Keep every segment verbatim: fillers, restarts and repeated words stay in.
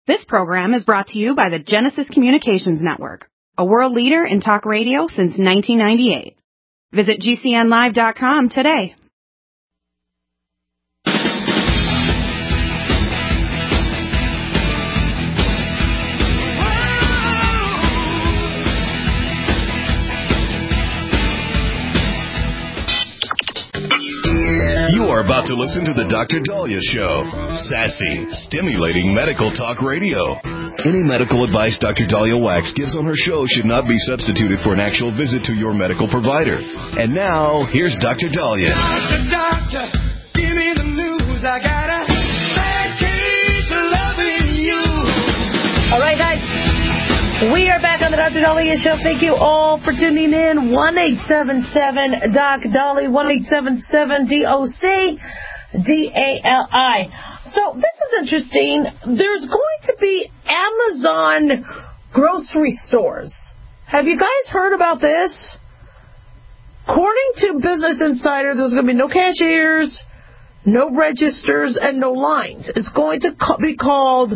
This program is brought to you by the Genesis Communications Network, a world leader in talk radio since nineteen ninety-eight. Visit G C N live dot com today. You are about to listen to the Doctor Dahlia Show. Sassy, stimulating medical talk radio. Any medical advice Doctor Dahlia Wax gives on her show should not be substituted for an actual visit to your medical provider. And now, here's Doctor Dahlia. Doctor, doctor, give me the news. I got a bad case of loving you. All right, guys. We are back on the Doctor Dahlia Show. Thank you all for tuning in. one eight seven seven Doc Dahlia, one eight seven seven D O C D A L I. So this is interesting. There's going to be Amazon grocery stores. Have you guys heard about this? According to Business Insider, there's going to be no cashiers, no registers, and no lines. It's going to be called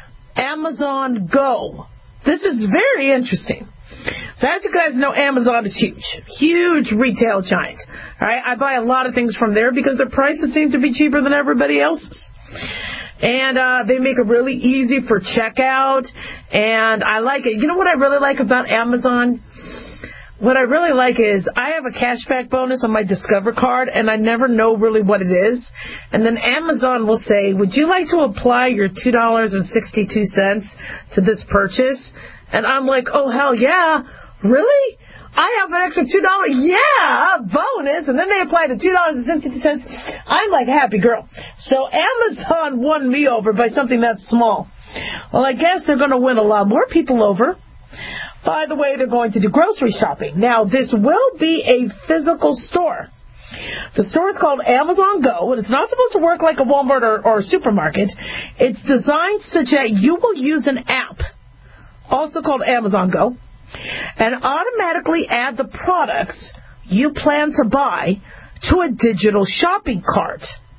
Amazon Go. This is very interesting. So as you guys know, Amazon is huge. Huge retail giant. All right, I buy a lot of things from there because their prices seem to be cheaper than everybody else's. And uh, they make it really easy for checkout. And I like it. You know what I really like about Amazon? What I really like is I have a cashback bonus on my Discover card, and I never know really what it is. And then Amazon will say, would you like to apply your two dollars and sixty-two cents to this purchase? And I'm like, oh, hell yeah. Really? I have an extra two dollars. Yeah, a bonus. And then they apply the two dollars and sixty-two cents. I'm like a happy girl. So Amazon won me over by something that small. Well, I guess they're going to win a lot more people over. By the way, they're going to do grocery shopping. Now, this will be a physical store. The store is called Amazon Go, and it's not supposed to work like a Walmart or, or a supermarket. It's designed such that you will use an app, also called Amazon Go, and automatically add the products you plan to buy to a digital shopping cart.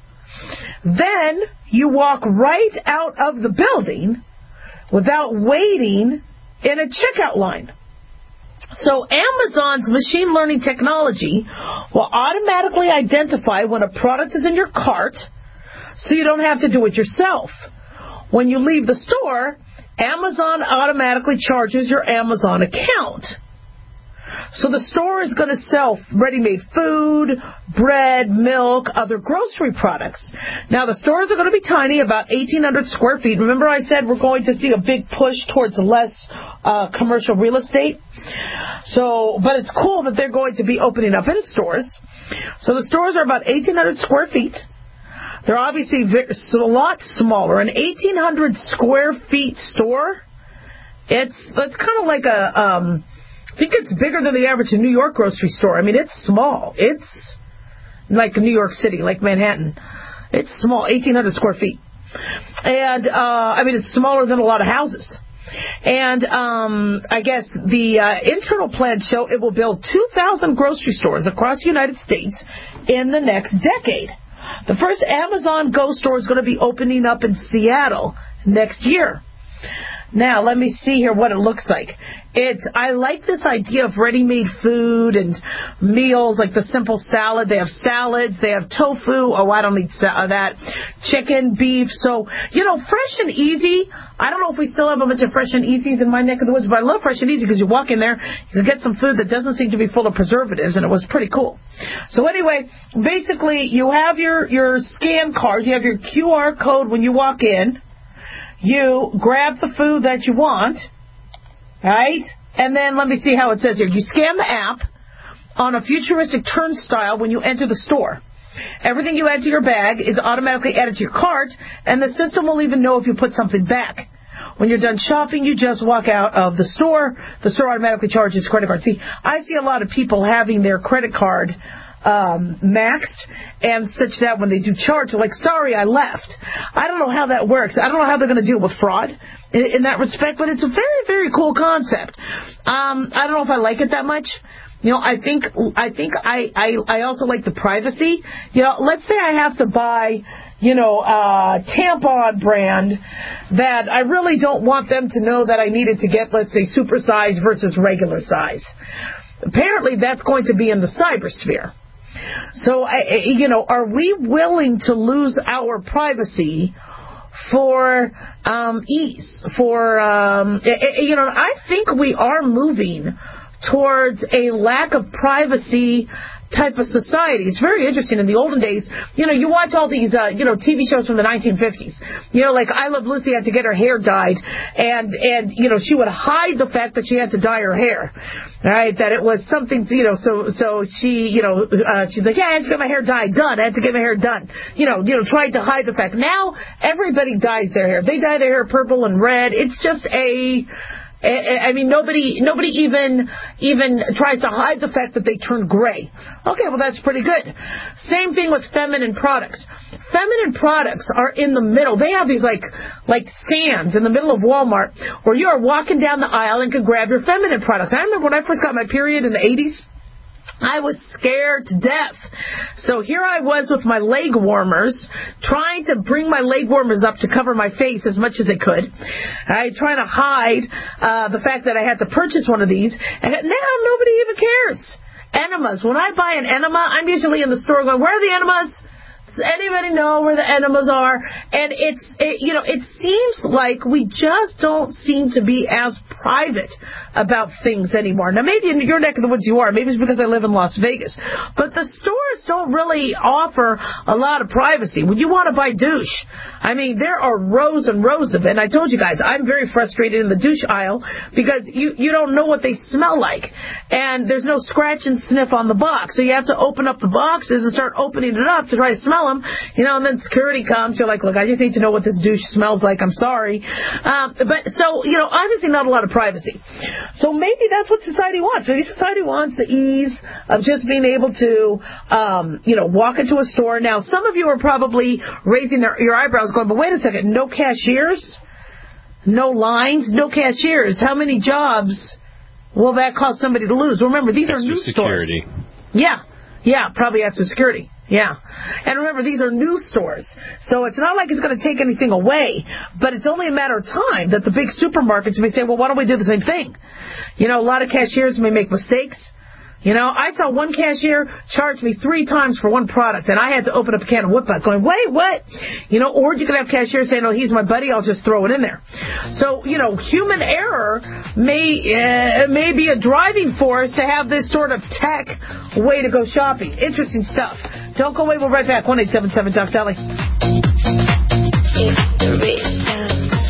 Then you walk right out of the building without waiting in a checkout line. So Amazon's machine learning technology will automatically identify when a product is in your cart so you don't have to do it yourself. When you leave the store, Amazon automatically charges your Amazon account. So the store is going to sell ready-made food, bread, milk, other grocery products. Now, the stores are going to be tiny, about eighteen hundred square feet. Remember I said we're going to see a big push towards less uh, commercial real estate? So, but it's cool that they're going to be opening up in stores. So the stores are about eighteen hundred square feet. They're obviously very, a lot smaller. An eighteen hundred square feet store, it's, it's kind of like a... Um, I think it's bigger than the average New York grocery store. I mean, it's small. It's like New York City, like Manhattan. It's small, eighteen hundred square feet. And, uh, I mean, it's smaller than a lot of houses. And um, I guess the uh, internal plans show it will build two thousand grocery stores across the United States in the next decade. The first Amazon Go store is going to be opening up in Seattle next year. Now, let me see here what it looks like. It's, I like this idea of ready-made food and meals, like the simple salad. They have salads. They have tofu. Oh, I don't need sa- that. Chicken, beef. So, you know, fresh and easy. I don't know if we still have a bunch of fresh and easies in my neck of the woods, but I love fresh and easy because you walk in there, you can get some food that doesn't seem to be full of preservatives, and it was pretty cool. So anyway, basically, you have your, your scan card. You have your Q R code when you walk in. You grab the food that you want, right? And then let me see how it says here. You scan the app on a futuristic turnstile when you enter the store. Everything you add to your bag is automatically added to your cart, and the system will even know if you put something back. When you're done shopping, you just walk out of the store. The store automatically charges credit card. See, I see a lot of people having their credit card Um, maxed, and such that when they do charge, they're like, sorry, I left. I don't know how that works. I don't know how they're going to deal with fraud in, in that respect, but it's a very, very cool concept. Um, I don't know if I like it that much. You know, I think I think I, I, I also like the privacy. You know, let's say I have to buy, you know, uh, tampon brand that I really don't want them to know that I needed to get, let's say, super size versus regular size. Apparently, that's going to be in the cybersphere. So, I, you know, are we willing to lose our privacy for um, ease? For, um, you know, I think we are moving towards a lack of privacy type of society. It's very interesting. In the olden days, you know, you watch all these, uh, you know, T V shows from the nineteen fifties. You know, like I Love Lucy had to get her hair dyed, and, and you know, she would hide the fact that she had to dye her hair, right? That it was something, you know, so so she, you know, uh, she's like, yeah, I had to get my hair dyed, done. I had to get my hair done. You know, you know, tried to hide the fact. Now, everybody dyes their hair. They dye their hair purple and red. It's just a... I mean, nobody nobody even even tries to hide the fact that they turn gray. Okay, well, that's pretty good. Same thing with feminine products. Feminine products are in the middle. They have these, like, like stands in the middle of Walmart where you are walking down the aisle and can grab your feminine products. I remember when I first got my period in the eighties. I was scared to death. So here I was with my leg warmers, trying to bring my leg warmers up to cover my face as much as I could. I trying to hide uh, the fact that I had to purchase one of these. And now nobody even cares. Enemas. When I buy an enema, I'm usually in the store going, where are the enemas? Does anybody know where the enemas are? And it's, it, you know, it seems like we just don't seem to be as private about things anymore. Now, maybe in your neck of the woods you are. Maybe it's because I live in Las Vegas. But the stores don't really offer a lot of privacy. When you want to buy douche, I mean, there are rows and rows of it. And I told you guys, I'm very frustrated in the douche aisle because you, you don't know what they smell like. And there's no scratch and sniff on the box. So you have to open up the boxes and start opening it up to try to smell them, you know, and then security comes. You're like, look, I just need to know what this douche smells like. I'm sorry. Um, but so, you know, obviously not a lot of privacy. So maybe that's what society wants. Maybe society wants the ease of just being able to, um, you know, walk into a store. Now, some of you are probably raising their, your eyebrows going, but wait a second, no cashiers, no lines, no cashiers. How many jobs will that cause somebody to lose? Remember, these extra are new security. stores. Yeah, yeah, probably extra security. Yeah. And remember, these are new stores. So it's not like it's going to take anything away, but it's only a matter of time that the big supermarkets may say, well, why don't we do the same thing? You know, a lot of cashiers may make mistakes. You know, I saw one cashier charge me three times for one product, and I had to open up a can of Whip-Up going, wait, what? You know, or you could have cashiers saying, oh, he's my buddy, I'll just throw it in there. So, you know, human error may uh, may be a driving force to have this sort of tech way to go shopping. Interesting stuff. Don't go away, we'll be right back. one eight seven seven Doc Dolly. It's the rich.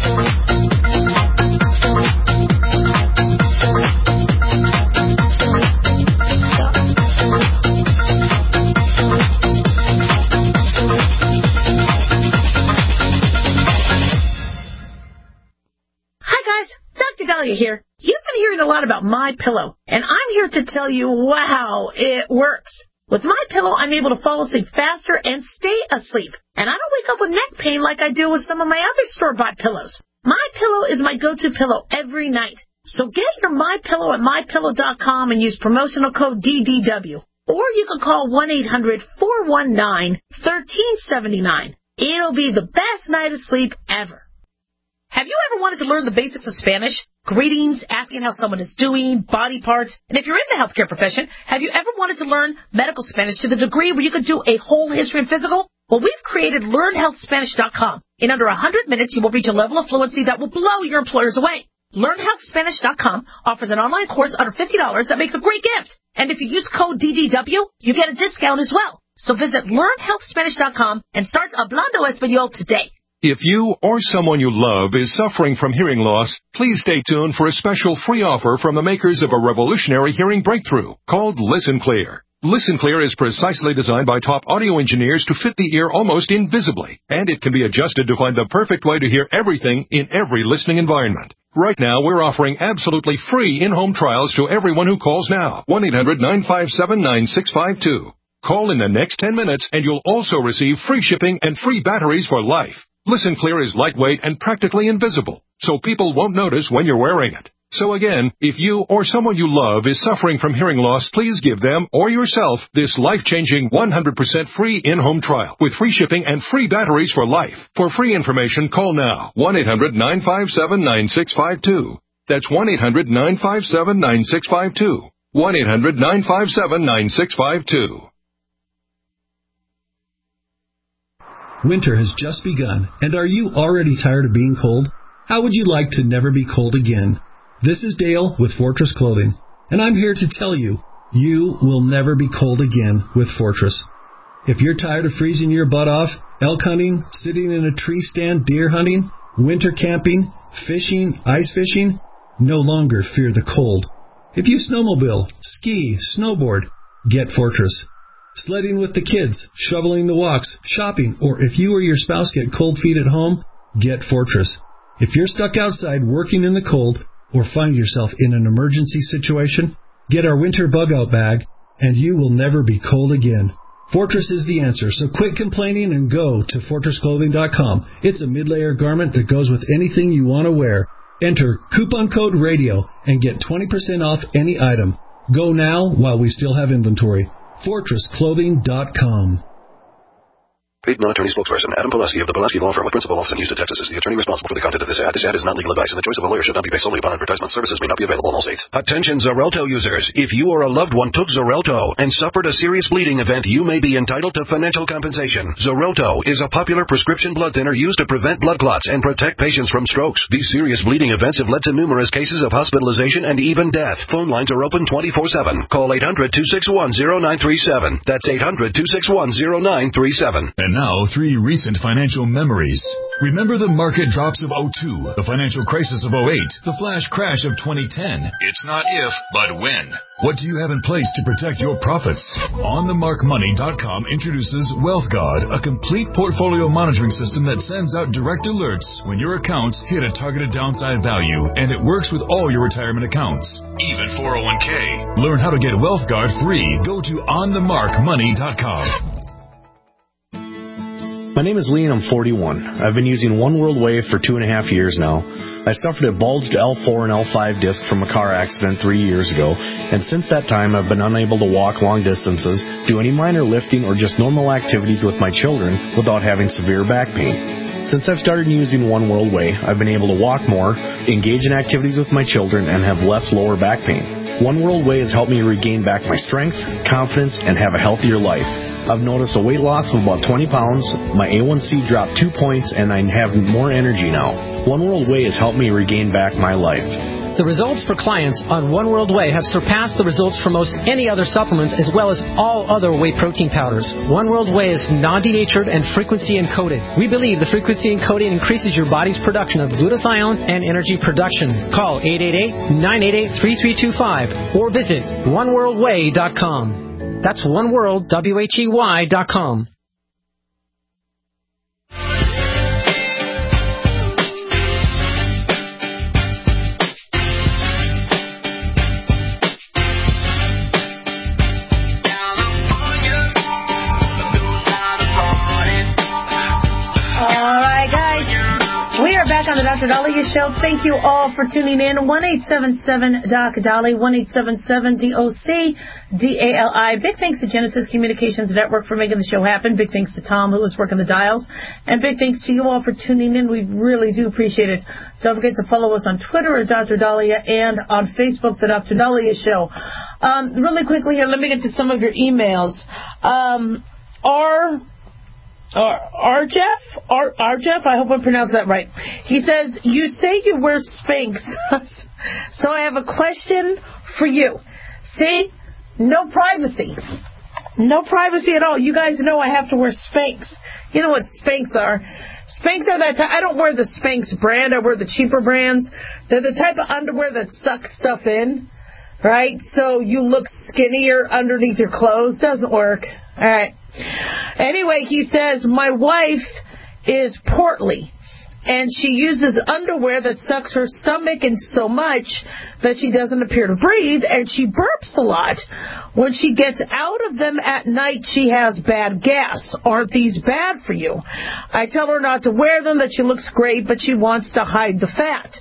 Here. You've been hearing a lot about MyPillow, and I'm here to tell you, wow, it works. With MyPillow, I'm able to fall asleep faster and stay asleep, and I don't wake up with neck pain like I do with some of my other store-bought pillows. MyPillow is my go-to pillow every night. So get your MyPillow at my pillow dot com and use promotional code D D W. Or you can call one eight hundred four one nine one three seven nine. It'll be the best night of sleep ever. Have you ever wanted to learn the basics of Spanish? Greetings, asking how someone is doing, body parts. And if you're in the healthcare profession, have you ever wanted to learn medical Spanish to the degree where you could do a whole history and physical? Well, we've created learn health spanish dot com. In under one hundred minutes, you will reach a level of fluency that will blow your employers away. learn health spanish dot com offers an online course under fifty dollars that makes a great gift. And if you use code D D W, you get a discount as well. So visit learn health spanish dot com and start Hablando Español today. If you or someone you love is suffering from hearing loss, please stay tuned for a special free offer from the makers of a revolutionary hearing breakthrough called Listen Clear. Listen Clear is precisely designed by top audio engineers to fit the ear almost invisibly, and it can be adjusted to find the perfect way to hear everything in every listening environment. Right now, we're offering absolutely free in-home trials to everyone who calls now. one eight hundred nine five seven nine six five two. Call in the next ten minutes, and you'll also receive free shipping and free batteries for life. Listen Clear is lightweight and practically invisible, so people won't notice when you're wearing it. So again, if you or someone you love is suffering from hearing loss, please give them or yourself this life-changing one hundred percent free in-home trial with free shipping and free batteries for life. For free information, call now, one eight hundred nine five seven nine six five two. That's one eight hundred nine five seven nine six five two. one eight hundred nine five seven nine six five two. Winter has just begun, and are you already tired of being cold? How would you like to never be cold again? This is Dale with Fortress Clothing, and I'm here to tell you, you will never be cold again with Fortress. If you're tired of freezing your butt off, elk hunting, sitting in a tree stand, deer hunting, winter camping, fishing, ice fishing, no longer fear the cold. If you snowmobile, ski, snowboard, get Fortress. Sledding with the kids, shoveling the walks, shopping, or if you or your spouse get cold feet at home, get Fortress. If you're stuck outside working in the cold or find yourself in an emergency situation, get our winter bug-out bag, and you will never be cold again. Fortress is the answer, so quit complaining and go to fortress clothing dot com. It's a mid-layer garment that goes with anything you want to wear. Enter coupon code RADIO and get twenty percent off any item. Go now while we still have inventory. fortress clothing dot com. Paid non-attorney spokesperson Adam Pulaski of the Pulaski Law Firm with principal office in Houston, Texas is the attorney responsible for the content of this ad. This ad is not legal advice, and the choice of a lawyer should not be based solely upon advertisement. Services may not be available in all states. Attention Xarelto users. If you or a loved one took Xarelto and suffered a serious bleeding event, you may be entitled to financial compensation. Xarelto is a popular prescription blood thinner used to prevent blood clots and protect patients from strokes. These serious bleeding events have led to numerous cases of hospitalization and even death. Phone lines are open twenty-four seven. Call eight hundred two six one zero nine three seven. That's eight hundred two six one zero nine three seven. And now, three recent financial memories. Remember the market drops of oh two, the financial crisis of oh eight, the flash crash of twenty ten. It's not if, but when. What do you have in place to protect your profits? on the mark money dot com introduces WealthGuard, a complete portfolio monitoring system that sends out direct alerts when your accounts hit a targeted downside value, and it works with all your retirement accounts, even four oh one k. Learn how to get WealthGuard free. Go to on the mark money dot com. My name is Lee and I'm forty-one. I've been using One World Wave for two and a half years now. I suffered a bulged L four and L five disc from a car accident three years ago, and since that time I've been unable to walk long distances, do any minor lifting, or just normal activities with my children without having severe back pain. Since I've started using One World Way, I've been able to walk more, engage in activities with my children, and have less lower back pain. One World Way has helped me regain back my strength, confidence, and have a healthier life. I've noticed a weight loss of about twenty pounds, my A one C dropped two points, and I have more energy now. One World Way has helped me regain back my life. The results for clients on One World Way have surpassed the results for most any other supplements, as well as all other whey protein powders. One World Way is non-denatured and frequency encoded. We believe the frequency encoding increases your body's production of glutathione and energy production. Call eight eight eight, nine eight eight, three three two five or visit one world way dot com. That's one world, W H E Y dot com. On the Doctor Dahlia Show. Thank you all for tuning in. one eight seven seven Doc Dolly, one eight seven seven D O C D A L I. Big thanks to Genesis Communications Network for making the show happen. Big thanks to Tom, who was working the dials. And big thanks to you all for tuning in. We really do appreciate it. Don't forget to follow us on Twitter at Doctor Dahlia and on Facebook, The Doctor Dahlia Show. Um, really quickly here, let me get to some of your emails. Um, our... R. Jeff, R. R. Jeff, I hope I pronounced that right. He says, you say you wear Spanx, so I have a question for you. See, no privacy. No privacy at all. You guys know I have to wear Spanx. You know what Spanx are. Spanx are that type. I don't wear the Spanx brand. I wear the cheaper brands. They're the type of underwear that sucks stuff in, right? So you look skinnier underneath your clothes. Doesn't work. All right. Anyway, he says, my wife is portly, and she uses underwear that sucks her stomach in so much that she doesn't appear to breathe, and she burps a lot. When she gets out of them at night, she has bad gas. Aren't these bad for you? I tell her not to wear them, that she looks great, but she wants to hide the fat.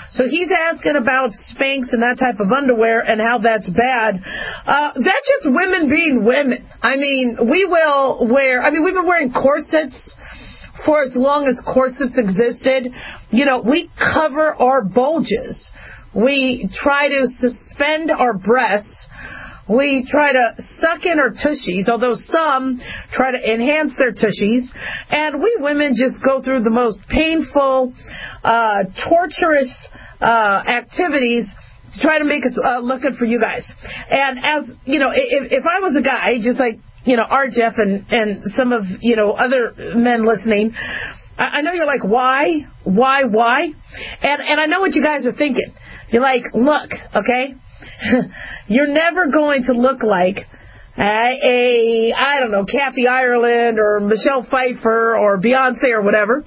So he's asking about Spanx and that type of underwear and how that's bad. Uh, that's just women being women. I mean, we will wear, I mean, we've been wearing corsets for as long as corsets existed. You know, we cover our bulges. We try to suspend our breasts. We try to suck in our tushies, although some try to enhance their tushies. And we women just go through the most painful, uh, torturous uh, activities to try to make us uh, look good for you guys. And as, you know, if, if I was a guy, just like, you know, our Jeff and, and some of, you know, other men listening, I, I know you're like, why? Why? Why? And, and I know what you guys are thinking. You're like, look, okay? You're never going to look like a, a, I don't know, Kathy Ireland or Michelle Pfeiffer or Beyonce or whatever.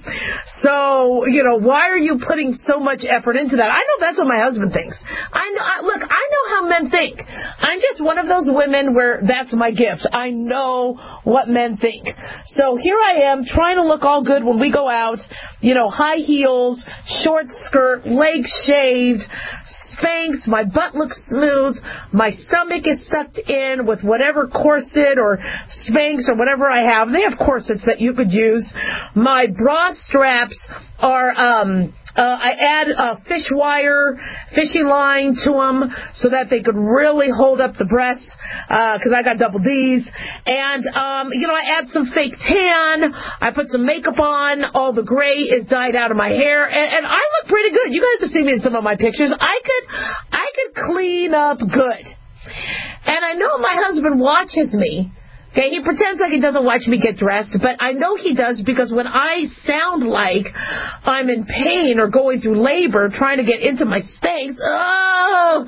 So, you know, why are you putting so much effort into that? I know that's what my husband thinks. I know, I, look, I know how men think. I'm just one of those women where that's my gift. I know what men think. So here I am trying to look all good when we go out, you know, high heels, short skirt, legs shaved, Spanx, my butt looks smooth, my stomach is sucked in with whatever corset or Spanx or whatever I have. They have corsets that you could use. My bra straps are, um, uh, I add a fish wire, fishing line to them so that they could really hold up the breasts, because uh, I got double D's. And, um, you know, I add some fake tan. I put some makeup on. All the gray is dyed out of my hair. And, and I look pretty good. You guys have seen me in some of my pictures. I could, I could clean up good. And I know my husband watches me. Okay, he pretends like he doesn't watch me get dressed, but I know he does, because when I sound like I'm in pain or going through labor trying to get into my Spanx, oh,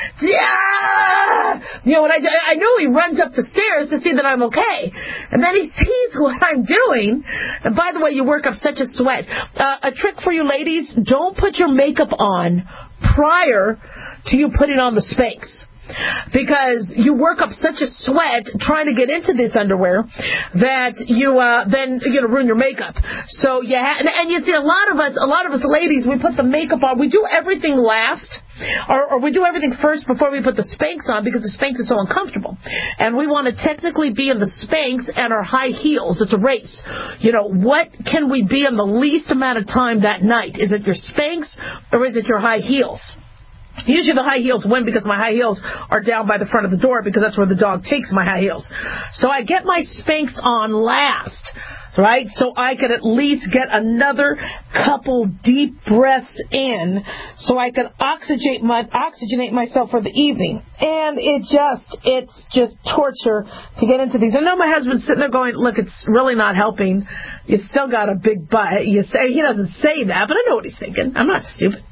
yeah, you know, when I, I know he runs up the stairs to see that I'm okay. And then he sees what I'm doing. And by the way, you work up such a sweat. Uh, a trick for you ladies, don't put your makeup on prior to you putting on the Spanx. Because you work up such a sweat trying to get into this underwear that you uh, then you're gonna ruin your makeup. So yeah, and, and you see a lot of us, a lot of us ladies, we put the makeup on. We do everything last, or, or we do everything first before we put the Spanx on, because the Spanx is so uncomfortable. And we want to technically be in the Spanx and our high heels. It's a race. You know, what can we be in the least amount of time that night? Is it your Spanx or is it your high heels? Usually the high heels win, because my high heels are down by the front of the door, because that's where the dog takes my high heels. So I get my Spanx on last, right? So I could at least get another couple deep breaths in, so I could oxygenate my oxygenate myself for the evening. And it just, it's just torture to get into these. I know my husband's sitting there going, look, it's really not helping. You still got a big butt. You say, he doesn't say that, but I know what he's thinking. I'm not stupid.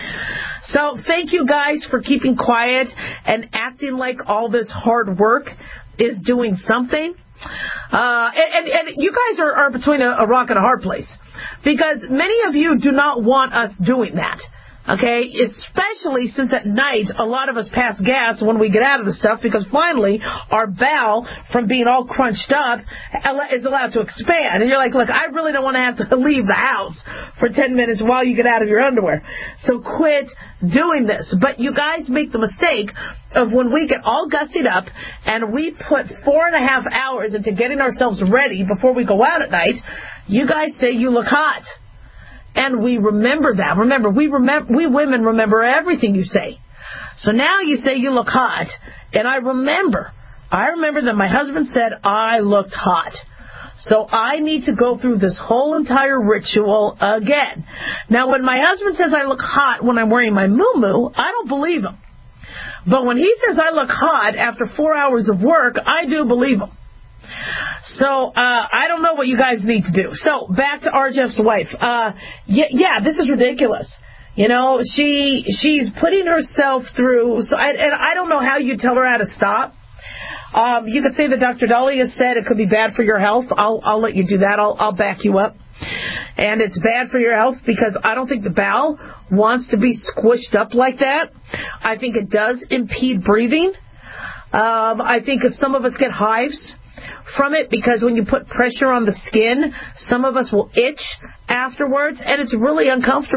So thank you guys for keeping quiet and acting like all this hard work is doing something. Uh, and, and, and you guys are, are between a, a rock and a hard place, because many of you do not want us doing that. Okay, especially since at night a lot of us pass gas when we get out of the stuff, because finally our bowel, from being all crunched up, is allowed to expand. And you're like, look, I really don't want to have to leave the house for ten minutes while you get out of your underwear. So quit doing this. But you guys make the mistake of, when we get all gussied up and we put four and a half hours into getting ourselves ready before we go out at night, you guys say you look hot. And we remember that. Remember, we remember, we women remember everything you say. So now you say you look hot. And I remember, I remember that my husband said I looked hot. So I need to go through this whole entire ritual again. Now, when my husband says I look hot when I'm wearing my muumuu, I don't believe him. But when he says I look hot after four hours of work, I do believe him. So, uh, I don't know what you guys need to do. So, back to R. Jeff's wife. Uh, yeah, yeah, this is ridiculous. You know, she, she's putting herself through, so I, and I don't know how you tell her how to stop. Um, you could say that Doctor Dolly has said it could be bad for your health. I'll, I'll let you do that. I'll, I'll back you up. And it's bad for your health because I don't think the bowel wants to be squished up like that. I think it does impede breathing. Um, I think some of us get hives from it, because when you put pressure on the skin, some of us will itch afterwards, and it's really uncomfortable.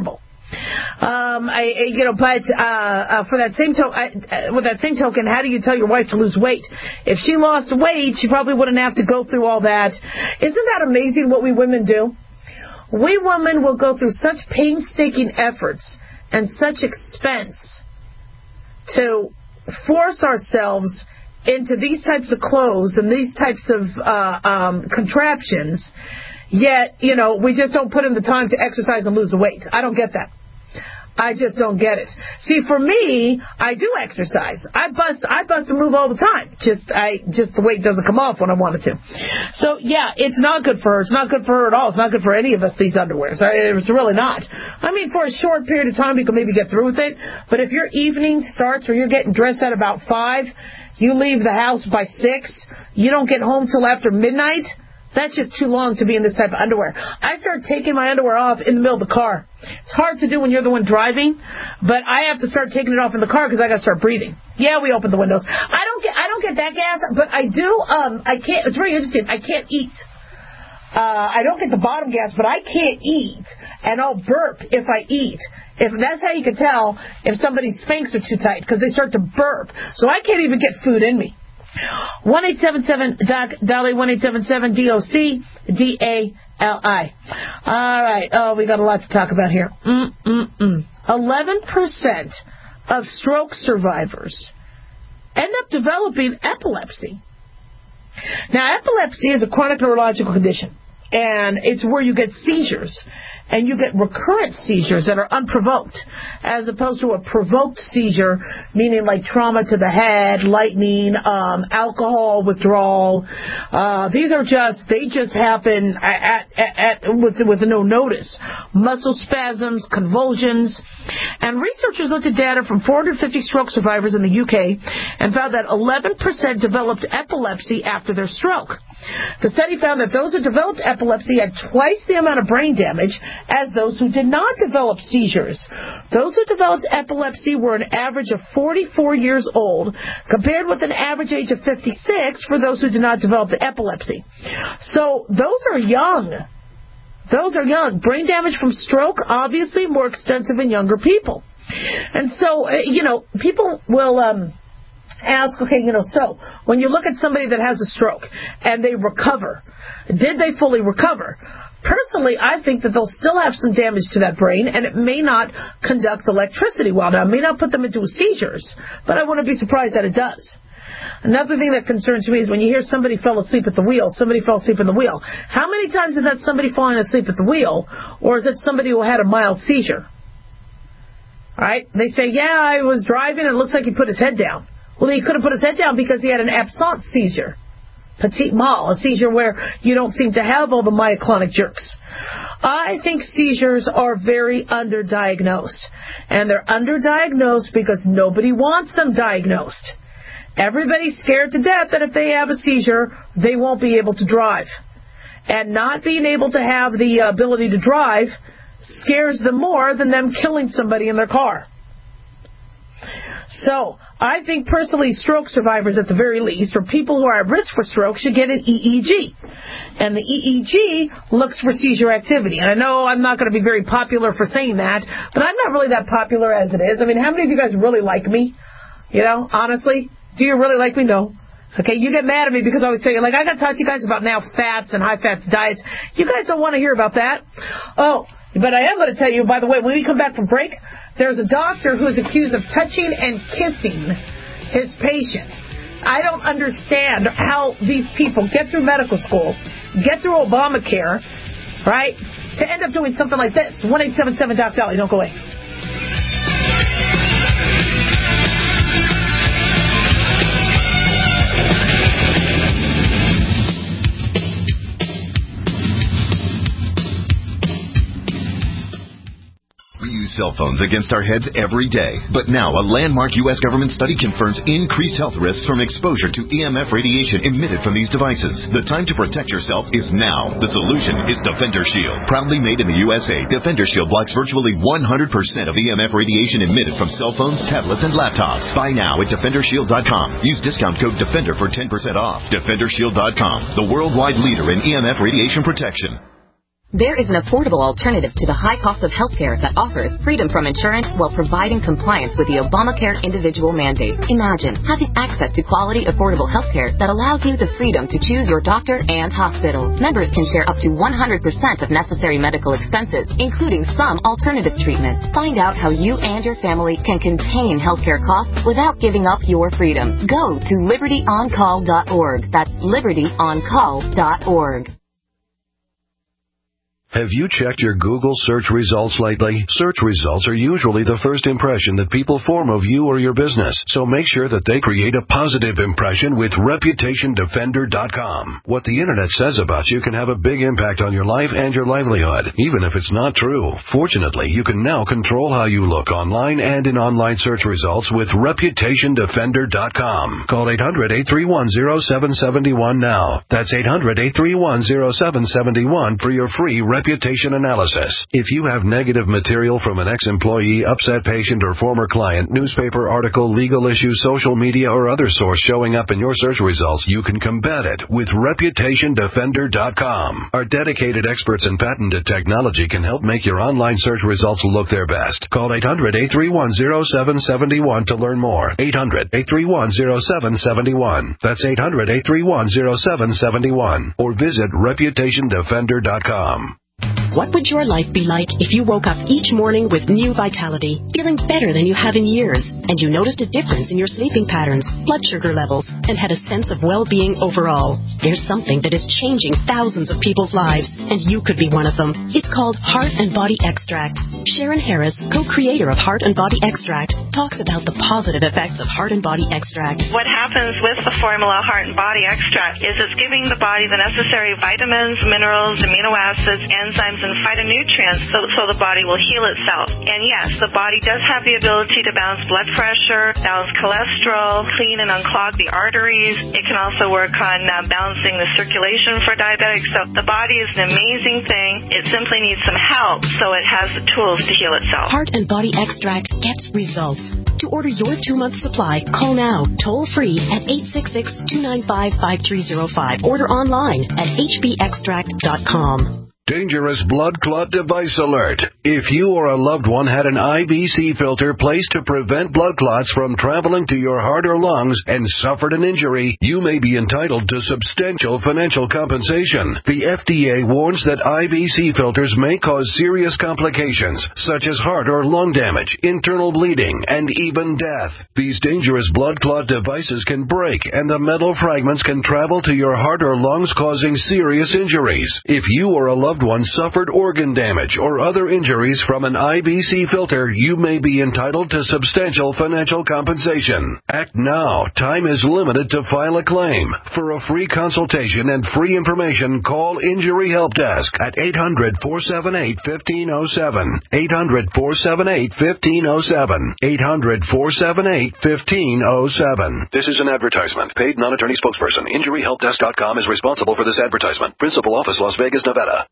Um, I, you know, but uh, uh, for that same to- uh, with that same token, how do you tell your wife to lose weight? If she lost weight, she probably wouldn't have to go through all that. Isn't that amazing what we women do? We women will go through such painstaking efforts and such expense to force ourselves into these types of clothes and these types of uh, um, contraptions, yet, you know, we just don't put in the time to exercise and lose the weight. I don't get that. I just don't get it. See, for me, I do exercise. I bust, I bust a move all the time. Just, I, just the weight doesn't come off when I want it to. So, yeah, it's not good for her. It's not good for her at all. It's not good for any of us, these underwears. It's really not. I mean, for a short period of time, we can maybe get through with it. But if your evening starts or you're getting dressed at about five, you leave the house by six, you don't get home till after midnight, that's just too long to be in this type of underwear. I start taking my underwear off in the middle of the car. It's hard to do when you're the one driving, but I have to start taking it off in the car because I got to start breathing. Yeah, we open the windows. I don't get I don't get that gas, but I do. Um, I can't. It's very interesting. I can't eat. Uh, I don't get the bottom gas, but I can't eat, and I'll burp if I eat. If that's how you can tell if somebody's spanks are too tight because they start to burp. So I can't even get food in me. one eight seven seven D O C Dolly, one eight seven seven D O C D A L I. All right. Oh, we got a lot to talk about here. Mm-mm-mm. eleven percent of stroke survivors end up developing epilepsy. Now, epilepsy is a chronic neurological condition, and it's where you get seizures, and you get recurrent seizures that are unprovoked, as opposed to a provoked seizure, meaning like trauma to the head, lightning, um, alcohol withdrawal. Uh, these are just, they just happen at, at, at with, with no notice. Muscle spasms, convulsions. And researchers looked at data from four hundred fifty stroke survivors in the U K and found that eleven percent developed epilepsy after their stroke. The study found that those who developed epilepsy had twice the amount of brain damage as those who did not develop seizures. Those who developed epilepsy were an average of forty-four years old, compared with an average age of fifty-six for those who did not develop the epilepsy. So those are young. Those are young. Brain damage from stroke, obviously, more extensive in younger people. And so, you know, people will um, ask, okay, you know, so when you look at somebody that has a stroke and they recover, did they fully recover? Personally, I think that they'll still have some damage to that brain, and it may not conduct electricity well. Now, it may not put them into seizures, but I wouldn't be surprised that it does. Another thing that concerns me is when you hear somebody fell asleep at the wheel, somebody fell asleep in the wheel. How many times is that somebody falling asleep at the wheel, or is it somebody who had a mild seizure? All right? They say, yeah, I was driving, and it looks like he put his head down. Well, he could have put his head down because he had an absence seizure. Petit mal, a seizure where you don't seem to have all the myoclonic jerks. I think seizures are very underdiagnosed. And they're underdiagnosed because nobody wants them diagnosed. Everybody's scared to death that if they have a seizure, they won't be able to drive. And not being able to have the ability to drive scares them more than them killing somebody in their car. So, I think personally stroke survivors at the very least, or people who are at risk for stroke, should get an E E G. And the E E G looks for seizure activity. And I know I'm not going to be very popular for saying that, but I'm not really that popular as it is. I mean, how many of you guys really like me? You know, honestly? Do you really like me? No. Okay, you get mad at me because I always say, like, I got to talk to you guys about now fats and high-fats diets. You guys don't want to hear about that. Oh, but I am going to tell you, by the way, when we come back from break, there's a doctor who is accused of touching and kissing his patient. I don't understand how these people get through medical school, get through Obamacare, right, to end up doing something like this. one eight seven seven Doc Dolly. Don't go away. Cell phones against our heads every day. But now, a landmark U S government study confirms increased health risks from exposure to E M F radiation emitted from these devices. The time to protect yourself is now. The solution is Defender Shield. Proudly made in the U S A, Defender Shield blocks virtually one hundred percent of E M F radiation emitted from cell phones, tablets, and laptops. Buy now at Defender Shield dot com. Use discount code DEFENDER for ten percent off. Defender Shield dot com, the worldwide leader in E M F radiation protection. There is an affordable alternative to the high cost of healthcare that offers freedom from insurance while providing compliance with the Obamacare individual mandate. Imagine having access to quality, affordable healthcare that allows you the freedom to choose your doctor and hospital. Members can share up to one hundred percent of necessary medical expenses, including some alternative treatments. Find out how you and your family can contain healthcare costs without giving up your freedom. Go to liberty on call dot org. That's liberty on call dot org. Have you checked your Google search results lately? Search results are usually the first impression that people form of you or your business, so make sure that they create a positive impression with reputation defender dot com. What the Internet says about you can have a big impact on your life and your livelihood, even if it's not true. Fortunately, you can now control how you look online and in online search results with reputation defender dot com. Call eight hundred, eight three one, zero seven seven one now. That's eight hundred, eight three one, zero seven seven one for your free reputation analysis. If you have negative material from an ex-employee, upset patient, or former client, newspaper article, legal issue, social media, or other source showing up in your search results, you can combat it with reputation defender dot com. Our dedicated experts in patented technology can help make your online search results look their best. Call eight hundred, eight three one, zero seven seven one to learn more. eight hundred, eight three one, zero seven seven one. That's eight hundred, eight three one, zero seven seven one. Or visit reputation defender dot com. What would your life be like if you woke up each morning with new vitality, feeling better than you have in years, and you noticed a difference in your sleeping patterns, blood sugar levels, and had a sense of well-being overall? There's something that is changing thousands of people's lives, and you could be one of them. It's called Heart and Body Extract. Sharon Harris, co-creator of Heart and Body Extract, talks about the positive effects of Heart and Body Extract. What happens with the formula Heart and Body Extract is it's giving the body the necessary vitamins, minerals, amino acids, enzymes, and phytonutrients so, so the body will heal itself. And yes, the body does have the ability to balance blood pressure, balance cholesterol, clean and unclog the arteries. It can also work on uh, balancing the circulation for diabetics. So the body is an amazing thing. It simply needs some help so it has the tools to heal itself. Heart and Body Extract gets results. To order your two-month supply, call now, toll-free at eight six six, two nine five, five three zero five. Order online at h b extract dot com. Dangerous blood clot device alert. If you or a loved one had an I V C filter placed to prevent blood clots from traveling to your heart or lungs and suffered an injury, you may be entitled to substantial financial compensation. The F D A warns that I V C filters may cause serious complications, such as heart or lung damage, internal bleeding, and even death. These dangerous blood clot devices can break, and the metal fragments can travel to your heart or lungs, causing serious injuries. If you or a loved one suffered organ damage or other injuries from an I V C filter, you may be entitled to substantial financial compensation. Act now. Time is limited to file a claim. For a free consultation and free information, call Injury Help Desk at eight hundred, four seven eight, one five zero seven. eight hundred, four seven eight, one five zero seven. eight hundred, four seven eight, one five zero seven. This is an advertisement. Paid non-attorney spokesperson. Injury Help Desk dot com is responsible for this advertisement. Principal office, Las Vegas, Nevada.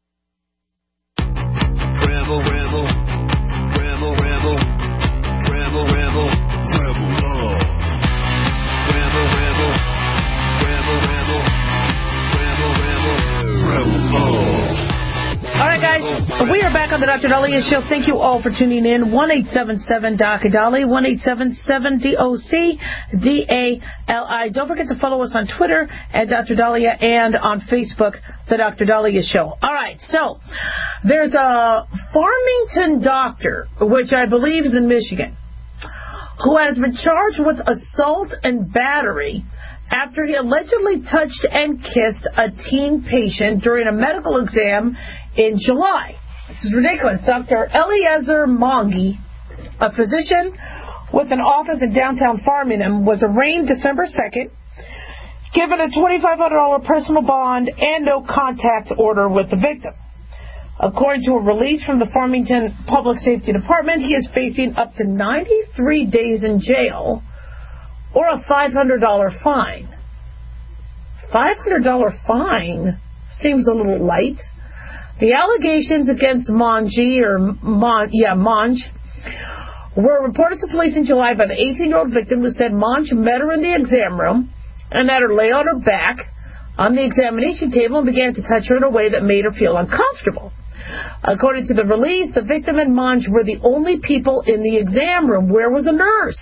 Ramble, ramble, ramble, ramble, ramble, ramble, ramble love. Ramble, ramble, ramble, ramble, ramble, ramble, ramble love. All right, guys, we are back on the Doctor Daliah Show. Thank you all for tuning in. one eight seven seven D O C Dali, one eight seven seven D O C D A L I. Don't forget to follow us on Twitter at Doctor Daliah and on Facebook, The Doctor Daliah Show. All right, so there's a Farmington doctor, which I believe is in Michigan, who has been charged with assault and battery after he allegedly touched and kissed a teen patient during a medical exam in July. This is ridiculous. Doctor Eliezer Mongi, a physician with an office in downtown Farmington, was arraigned December second, given a twenty-five hundred dollars personal bond and no contact order with the victim. According to a release from the Farmington Public Safety Department, he is facing up to ninety-three days in jail or a five hundred dollars fine. five hundred dollars fine seems a little light. The allegations against Mongi, or Mon, yeah, Monge, were reported to police in July by the eighteen-year-old victim, who said Monge met her in the exam room and had her lay on her back on the examination table and began to touch her in a way that made her feel uncomfortable. According to the release, the victim and Monge were the only people in the exam room. Where was a nurse?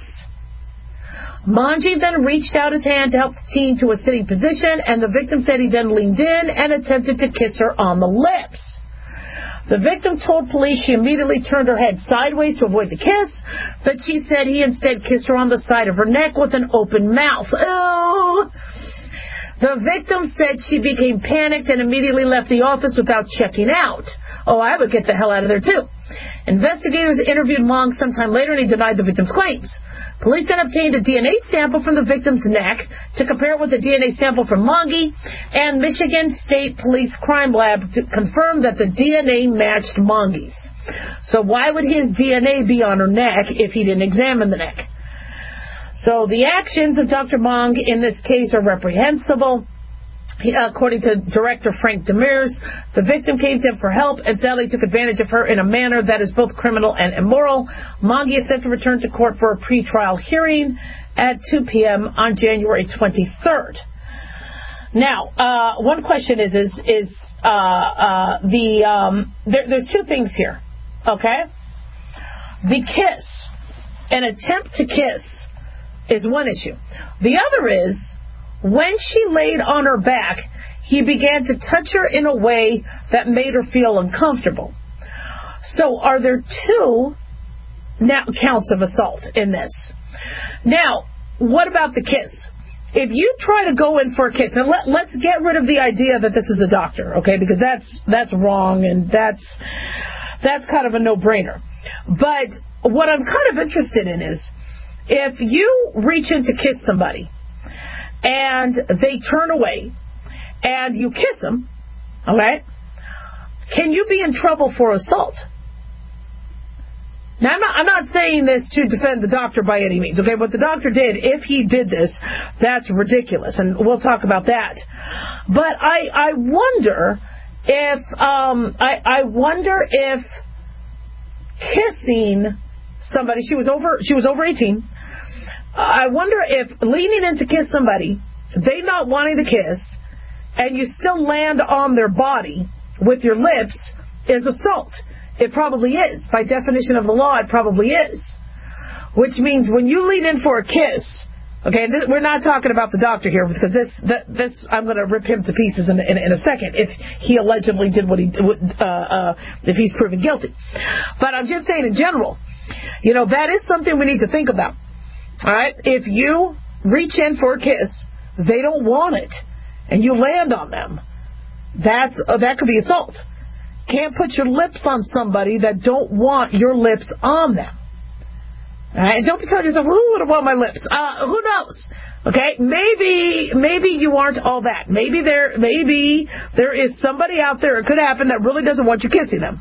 Monge then reached out his hand to help the teen to a sitting position, and the victim said he then leaned in and attempted to kiss her on the lips. The victim told police she immediately turned her head sideways to avoid the kiss, but she said he instead kissed her on the side of her neck with an open mouth. Oh! The victim said she became panicked and immediately left the office without checking out. Oh, I would get the hell out of there, too. Investigators interviewed Monge sometime later, and he denied the victim's claims. Police then obtained a D N A sample from the victim's neck to compare it with a D N A sample from Monge, and Michigan State Police Crime Lab confirmed that the D N A matched Monge's. So why would his D N A be on her neck if he didn't examine the neck? So the actions of Doctor Monge in this case are reprehensible. He, according to Director Frank Demers, the victim came to him for help and sadly took advantage of her in a manner that is both criminal and immoral. Monge is set to return to court for a pretrial hearing at two p.m. on January twenty-third. Now, uh, one question is, is, is uh, uh, the um, there, there's two things here, okay? The kiss, an attempt to kiss, is one issue. The other is, when she laid on her back, he began to touch her in a way that made her feel uncomfortable. So are there two now counts of assault in this? Now, what about the kiss? If you try to go in for a kiss, and let, let's get rid of the idea that this is a doctor, okay, because that's that's wrong and that's that's kind of a no-brainer. But what I'm kind of interested in is, if you reach in to kiss somebody, and they turn away, and you kiss them, okay, can you be in trouble for assault? Now, I'm not, I'm not saying this to defend the doctor by any means, okay? What the doctor did, if he did this, that's ridiculous, and we'll talk about that. But I, I wonder if, um, I, I wonder if kissing somebody, she was over, she was over eighteen, I wonder if leaning in to kiss somebody, they not wanting the kiss, and you still land on their body with your lips, is assault. It probably is. By definition of the law, it probably is. Which means when you lean in for a kiss, okay, th- we're not talking about the doctor here, because this, th- this I'm going to rip him to pieces in, in, in a second if he allegedly did what he, uh, uh, if he's proven guilty. But I'm just saying in general, you know, that is something we need to think about. All right, if you reach in for a kiss, they don't want it, and you land on them, that's uh, that could be assault. Can't put your lips on somebody that don't want your lips on them. All right, don't be telling yourself, who would have want my lips? Uh, who knows? Okay, maybe maybe you aren't all that. Maybe there maybe there is somebody out there, it could happen, that really doesn't want you kissing them.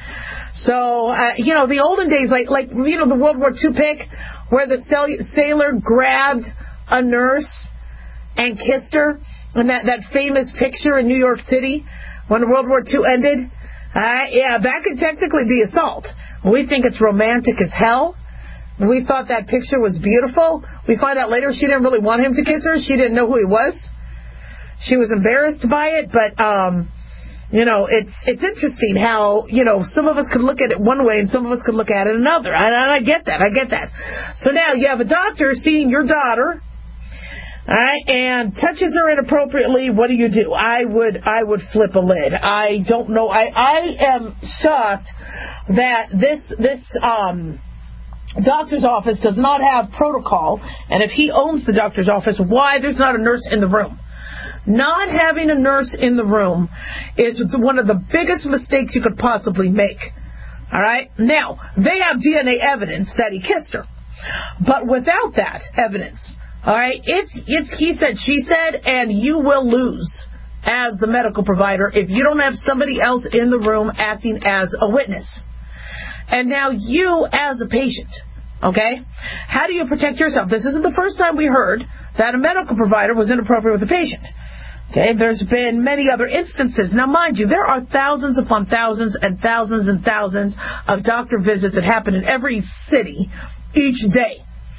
So, uh, you know, the olden days, like, like you know, the World War Two pic, where the sailor grabbed a nurse and kissed her, and that, that famous picture in New York City when World War Two ended, uh, yeah, that could technically be assault. We think it's romantic as hell. We thought that picture was beautiful. We find out later she didn't really want him to kiss her. She didn't know who he was. She was embarrassed by it, but, um... you know, it's it's interesting how, you know, some of us could look at it one way and some of us could look at it another. And I, I get that. I get that. So now you have a doctor seeing your daughter, all right, and touches her inappropriately. What do you do? I would I would flip a lid. I don't know. I, I am shocked that this this um doctor's office does not have protocol. And if he owns the doctor's office, why there's not a nurse in the room? Not having a nurse in the room is one of the biggest mistakes you could possibly make. All right? Now, they have D N A evidence that he kissed her. But without that evidence, all right, it's it's he said, she said, and you will lose as the medical provider if you don't have somebody else in the room acting as a witness. And now you as a patient, okay, how do you protect yourself? This isn't the first time we heard that a medical provider was inappropriate with a patient. Okay, there's been many other instances. Now, mind you, there are thousands upon thousands and thousands and thousands of doctor visits that happen in every city each day.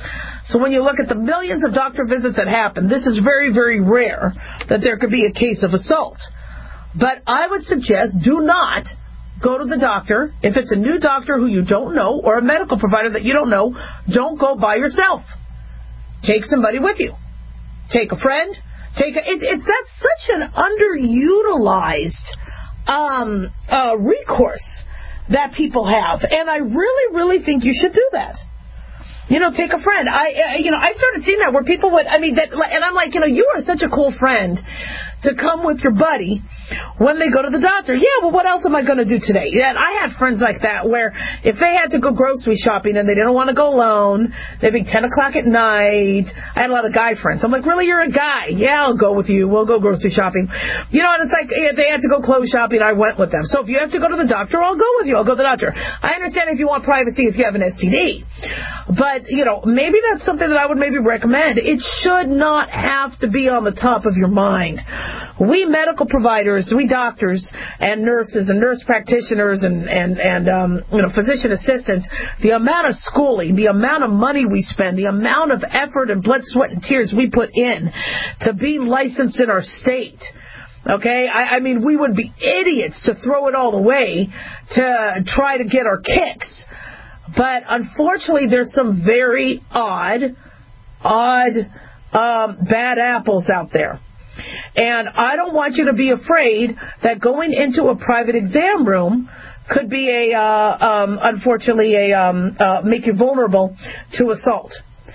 So when you look at the millions of doctor visits that happen, this is very, very rare that there could be a case of assault. But I would suggest do not go to the doctor. If it's a new doctor who you don't know or a medical provider that you don't know, don't go by yourself. Take somebody with you. Take a friend. Take a, it, it's that's such an underutilized um, uh, recourse that people have, and I really, really think you should do that. You know, take a friend. I, you know, I started seeing that where people would, I mean, that, and I'm like, you know, you are such a cool friend to come with your buddy when they go to the doctor. Yeah, well, what else am I going to do today? Yeah, and I had friends like that where if they had to go grocery shopping and they didn't want to go alone, it'd be ten o'clock at night. I had a lot of guy friends. I'm like, really, you're a guy? Yeah, I'll go with you. We'll go grocery shopping. You know, and it's like, if they had to go clothes shopping, I went with them. So if you have to go to the doctor, I'll go with you. I'll go to the doctor. I understand if you want privacy if you have an S T D. But, you know, maybe that's something that I would maybe recommend. It should not have to be on the top of your mind. We medical providers, we doctors and nurses and nurse practitioners and, and, and um, you know, physician assistants, the amount of schooling, the amount of money we spend, the amount of effort and blood, sweat, and tears we put in to be licensed in our state. Okay, I, I mean, we would be idiots to throw it all away to try to get our kicks. But unfortunately, there's some very odd, odd, um, bad apples out there. And I don't want you to be afraid that going into a private exam room could be a, uh, um, unfortunately, a um, uh, make you vulnerable to assault.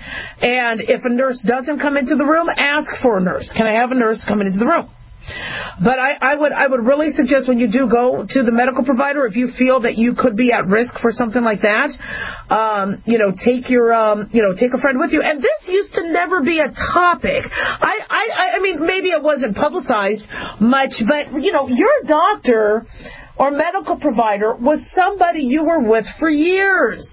And if a nurse doesn't come into the room, ask for a nurse. Can I have a nurse come into the room? But I, I would I would really suggest when you do go to the medical provider, if you feel that you could be at risk for something like that, um, you know, take your um, you know, take a friend with you. And this used to never be a topic. I, I, I mean, maybe it wasn't publicized much, but you know, your doctor or medical provider was somebody you were with for years.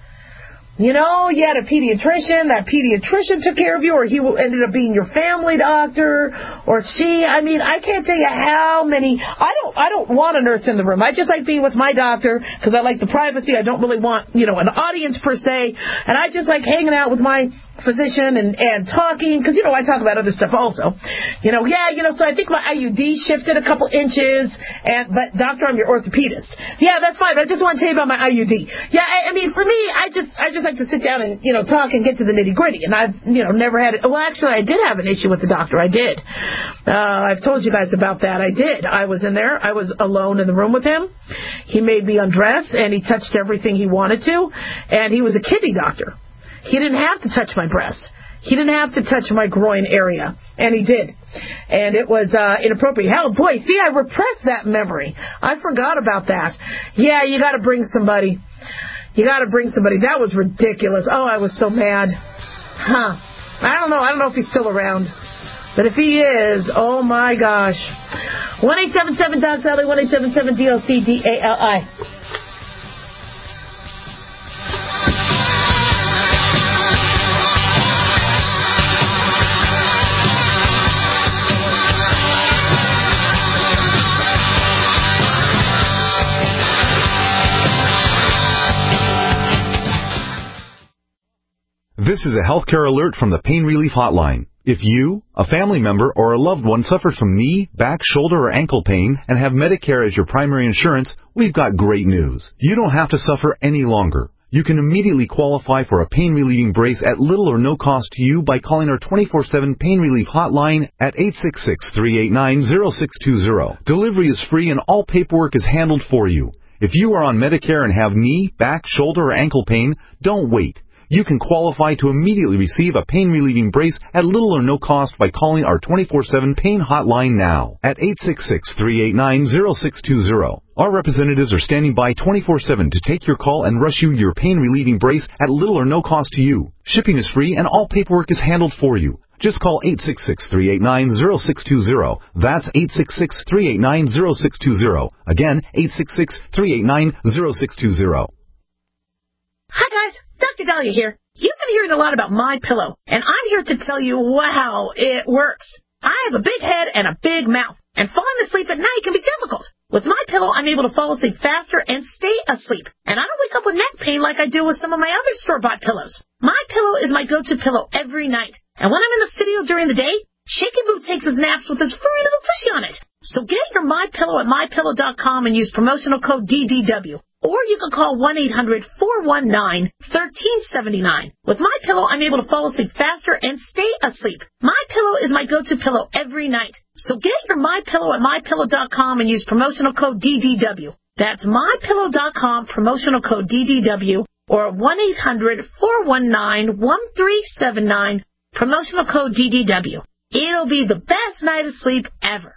You know, you had a pediatrician, that pediatrician took care of you, or he ended up being your family doctor, or she, I mean, I can't tell you how many, I don't, I don't want a nurse in the room. I just like being with my doctor, because I like the privacy. I don't really want, you know, an audience per se, and I just like hanging out with my physician and, and talking, because, you know, I talk about other stuff also. You know, yeah, you know, so I think my I U D shifted a couple inches, and, but doctor, I'm your orthopedist. Yeah, that's fine, but I just want to tell you about my I U D. Yeah, I, I mean, for me, I just, I just like to sit down and, you know, talk and get to the nitty gritty, and I've, you know, never had it. Well, actually, I did have an issue with the doctor. I did. Uh, I've told you guys about that. I did. I was in there. I was alone in the room with him. He made me undress, and he touched everything he wanted to, and he was a kidney doctor. He didn't have to touch my breasts. He didn't have to touch my groin area, and he did. And it was uh, inappropriate. Hell, boy, see, I repressed that memory. I forgot about that. Yeah, you got to bring somebody. You got to bring somebody. That was ridiculous. Oh, I was so mad. Huh. I don't know. I don't know if he's still around. But if he is, oh, my gosh. one eight seven seven D O C Dolly, one eight seven seven D O C D A L I. This is a healthcare alert from the Pain Relief Hotline. If you, a family member, or a loved one suffers from knee, back, shoulder, or ankle pain and have Medicare as your primary insurance, we've got great news. You don't have to suffer any longer. You can immediately qualify for a pain-relieving brace at little or no cost to you by calling our twenty-four seven Pain Relief Hotline at eight six six, three eight nine, zero six two zero. Delivery is free and all paperwork is handled for you. If you are on Medicare and have knee, back, shoulder, or ankle pain, don't wait. You can qualify to immediately receive a pain-relieving brace at little or no cost by calling our twenty-four seven Pain Hotline now at eight six six, three eight nine, zero six two zero. Our representatives are standing by twenty-four seven to take your call and rush you your pain-relieving brace at little or no cost to you. Shipping is free and all paperwork is handled for you. Just call eight six six, three eight nine, zero six two zero. That's eight six six, three eight nine, zero six two zero. Again, eight six six, three eight nine, zero six two zero. Hi, guys. Doctor Dahlia here. You've been hearing a lot about MyPillow, and I'm here to tell you how it works. I have a big head and a big mouth, and falling asleep at night can be difficult. With MyPillow, I'm able to fall asleep faster and stay asleep. And I don't wake up with neck pain like I do with some of my other store-bought pillows. MyPillow is my go-to pillow every night. And when I'm in the studio during the day, Shaky Boo takes his naps with his furry little tushy on it. So get your MyPillow at my pillow dot com and use promotional code D D W. Or you can call one eight hundred four one nine one three seven nine. With MyPillow, I'm able to fall asleep faster and stay asleep. MyPillow is my go-to pillow every night. So get your MyPillow at my pillow dot com and use promotional code D D W. That's my pillow dot com, promotional code D D W, or one eight hundred four one nine one three seven nine, promotional code D D W. It'll be the best night of sleep ever.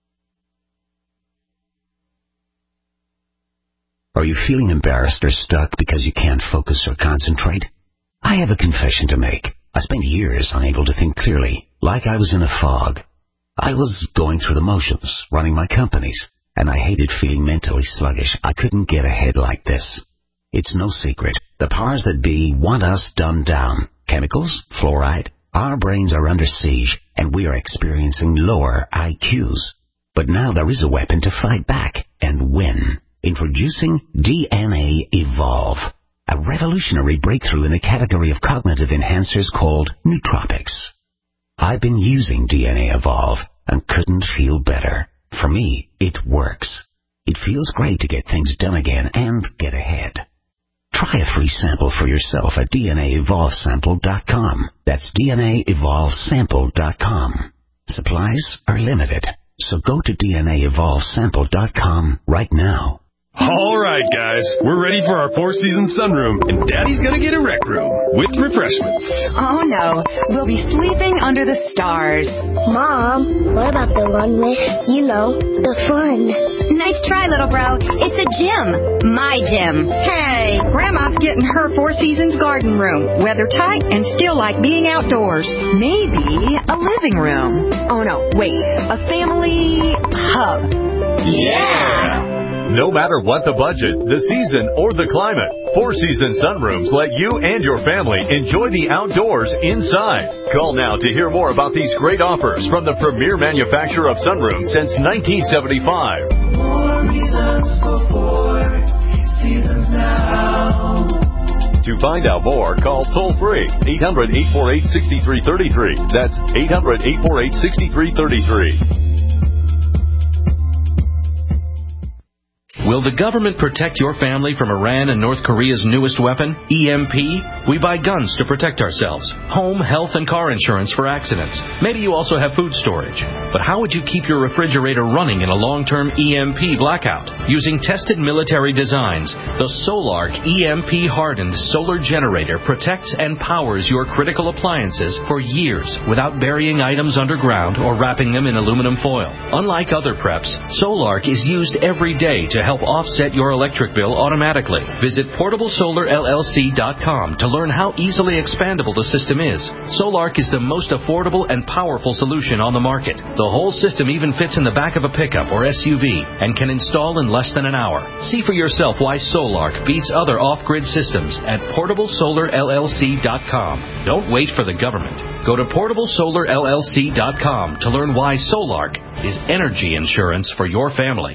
Are you feeling embarrassed or stuck because you can't focus or concentrate? I have a confession to make. I spent years unable to think clearly, like I was in a fog. I was going through the motions, running my companies, and I hated feeling mentally sluggish. I couldn't get ahead like this. It's no secret. The powers that be want us dumbed down. Chemicals, fluoride. Our brains are under siege, and we are experiencing lower I Qs. But now there is a weapon to fight back and win. Introducing D N A Evolve, a revolutionary breakthrough in the category of cognitive enhancers called nootropics. I've been using D N A Evolve and couldn't feel better. For me, it works. It feels great to get things done again and get ahead. Try a free sample for yourself at D N A evolve sample dot com. That's D N A evolve sample dot com. Supplies are limited, so go to D N A evolve sample dot com right now. All right, guys, we're ready for our Four Seasons sunroom, and Daddy's gonna get a rec room with refreshments. Oh, no. We'll be sleeping under the stars. Mom, what about the one with, you know, the fun? Nice try, little bro. It's a gym. My gym. Hey, Grandma's getting her Four Seasons garden room. Weather tight and still like being outdoors. Maybe a living room. Oh, no, wait. A family hub. Yeah! No matter what the budget, the season, or the climate, Four Seasons Sunrooms let you and your family enjoy the outdoors inside. Call now to hear more about these great offers from the premier manufacturer of sunrooms since nineteen seventy-five. More reasons for Four Seasons now. To find out more, call toll-free eight hundred, eight four eight, six three three three. That's eight hundred, eight four eight, six three three three. Will the government protect your family from Iran and North Korea's newest weapon, E M P? We buy guns to protect ourselves, home, health, and car insurance for accidents. Maybe you also have food storage. But how would you keep your refrigerator running in a long-term E M P blackout? Using tested military designs, the Solark E M P-hardened solar generator protects and powers your critical appliances for years without burying items underground or wrapping them in aluminum foil. Unlike other preps, Solark is used every day to help offset your electric bill automatically. Visit portable solar L L C dot com to learn how easily expandable the system is. Solark is the most affordable and powerful solution on the market. The whole system even fits in the back of a pickup or S U V and can install in less than an hour. See for yourself why Solark beats other off-grid systems at portable solar L L C dot com. Don't wait for the government. Go to portable solar L L C dot com to learn why Solark is energy insurance for your family.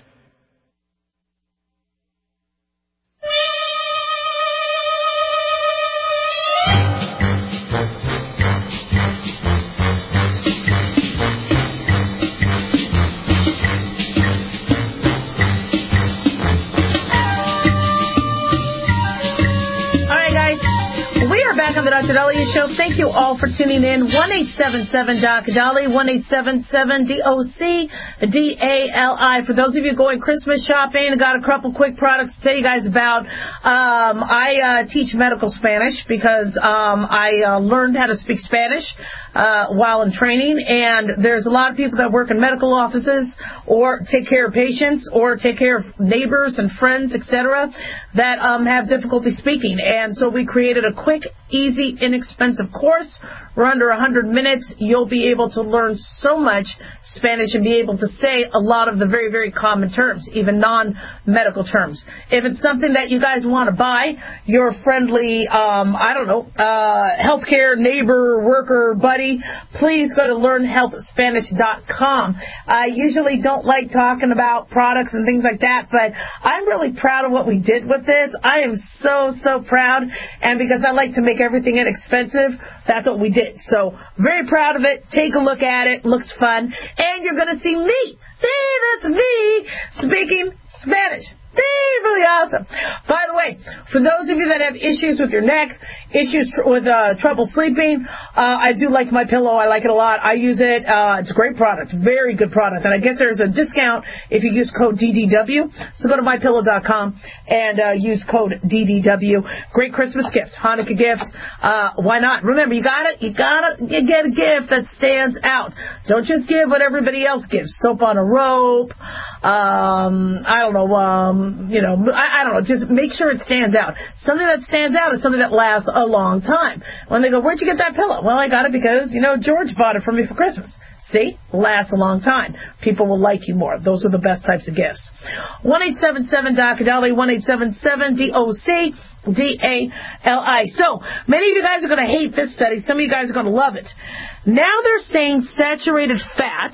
On the Doctor Dahlia Show. Thank you all for tuning in. one eight seven seven D O C Dolly, one eight seven seven D O C D A L I. For those of you going Christmas shopping, I got a couple quick products to tell you guys about. Um, I uh, teach medical Spanish because um, I uh, learned how to speak Spanish uh, while in training, and there's a lot of people that work in medical offices or take care of patients or take care of neighbors and friends, et cetera, that um, have difficulty speaking. And so we created a quick, easy, inexpensive course. We're under one hundred minutes. You'll be able to learn so much Spanish and be able to say a lot of the very, very common terms, even non-medical terms. If it's something that you guys want to buy, your friendly, um, I don't know, uh, healthcare neighbor, worker, buddy, please go to learn health spanish dot com. I usually don't like talking about products and things like that, but I'm really proud of what we did with this. I am so, so proud, and because I like to make everything inexpensive, that's what we did. So, very proud of it. Take a look at it. Looks fun. And you're going to see me. Hey, that's me speaking Spanish. Hey, really awesome. By the way, for those of you that have issues with your neck, issues tr- with uh, trouble sleeping, uh, I do like My Pillow. I like it a lot. I use it. Uh, it's a great product. Very good product. And I guess there's a discount if you use code D D W. So go to my pillow dot com and uh, use code D D W. Great Christmas gift, Hanukkah gift. Uh, why not? Remember, you gotta, you gotta get a gift that stands out. Don't just give what everybody else gives. Soap on a rope. Um, I don't know. Um, You know, I, I don't know, just make sure it stands out. Something that stands out is something that lasts a long time. When they go, where'd you get that pillow? Well, I got it because, you know, George bought it for me for Christmas. See? Lasts a long time. People will like you more. Those are the best types of gifts. one eight seven seven D O C D O L Y, one eight seven seven D O C D A L I. So, many of you guys are going to hate this study. Some of you guys are going to love it. Now they're saying saturated fat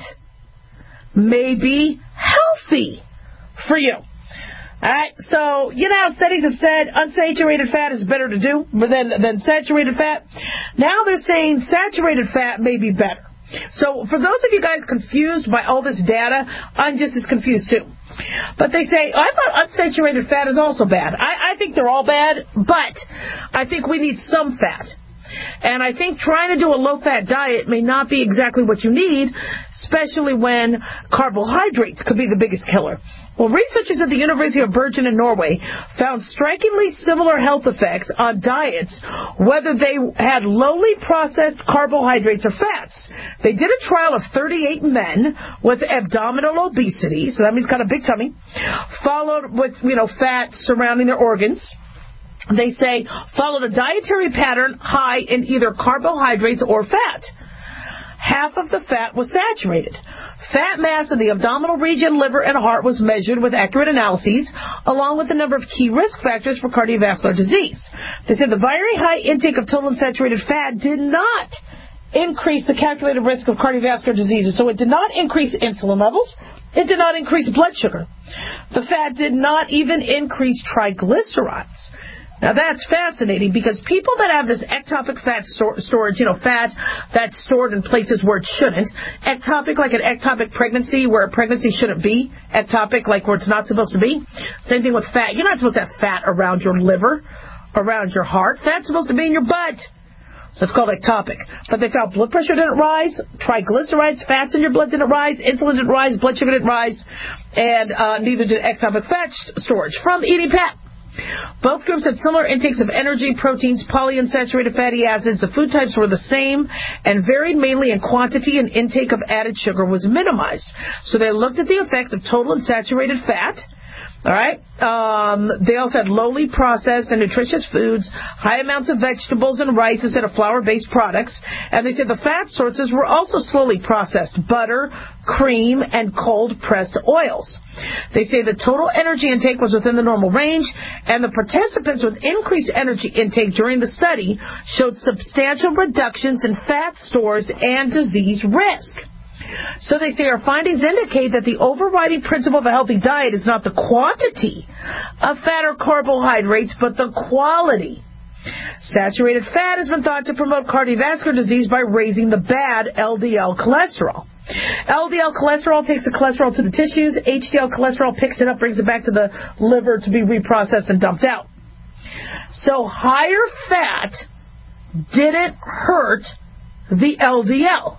may be healthy for you. Alright, so, you know how studies have said unsaturated fat is better to do than, than saturated fat? Now they're saying saturated fat may be better. So, for those of you guys confused by all this data, I'm just as confused too. But they say, oh, I thought unsaturated fat is also bad. I, I think they're all bad, but I think we need some fat. And I think trying to do a low-fat diet may not be exactly what you need, especially when carbohydrates could be the biggest killer. Well, researchers at the University of Bergen in Norway found strikingly similar health effects on diets, whether they had lowly processed carbohydrates or fats. They did a trial of thirty-eight men with abdominal obesity, so that means kind of big tummy, followed with, you know, fat surrounding their organs. They say, followed a dietary pattern high in either carbohydrates or fat. Half of the fat was saturated. Fat mass in the abdominal region, liver, and heart was measured with accurate analyses, along with a number of key risk factors for cardiovascular disease. They said the very high intake of total unsaturated fat did not increase the calculated risk of cardiovascular diseases. So it did not increase insulin levels. It did not increase blood sugar. The fat did not even increase triglycerides. Now that's fascinating because people that have this ectopic fat stor- storage, you know, fat that's stored in places where it shouldn't, ectopic like an ectopic pregnancy where a pregnancy shouldn't be, ectopic like where it's not supposed to be. Same thing with fat. You're not supposed to have fat around your liver, around your heart. Fat's supposed to be in your butt. So it's called ectopic. But they found blood pressure didn't rise, triglycerides, fats in your blood didn't rise, insulin didn't rise, blood sugar didn't rise, and uh, neither did ectopic fat storage from eating fat. Both groups had similar intakes of energy, proteins, polyunsaturated fatty acids. The food types were the same and varied mainly in quantity, and intake of added sugar was minimized. So they looked at the effects of total unsaturated fat. All right. Um, they also had lowly processed and nutritious foods, high amounts of vegetables and rice instead of flour-based products. And they said the fat sources were also slowly processed: butter, cream, and cold-pressed oils. They say the total energy intake was within the normal range, and the participants with increased energy intake during the study showed substantial reductions in fat stores and disease risk. So they say our findings indicate that the overriding principle of a healthy diet is not the quantity of fat or carbohydrates, but the quality. Saturated fat has been thought to promote cardiovascular disease by raising the bad L D L cholesterol. L D L cholesterol takes the cholesterol to the tissues. H D L cholesterol picks it up, brings it back to the liver to be reprocessed and dumped out. So higher fat didn't hurt the L D L.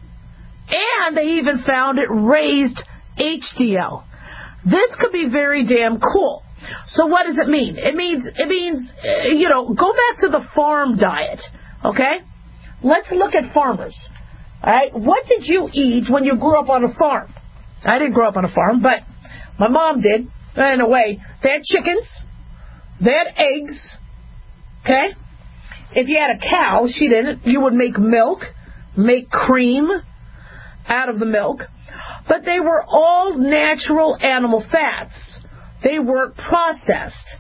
And they even found it raised H D L. This could be very damn cool. So what does it mean? It means, it means, you know, go back to the farm diet, okay? Let's look at farmers, all right? What did you eat when you grew up on a farm? I didn't grow up on a farm, but my mom did, in a way. They had chickens. They had eggs, okay? if you had a cow, she didn't. You would make milk, make cream out of the milk. But they were all natural animal fats. They weren't processed.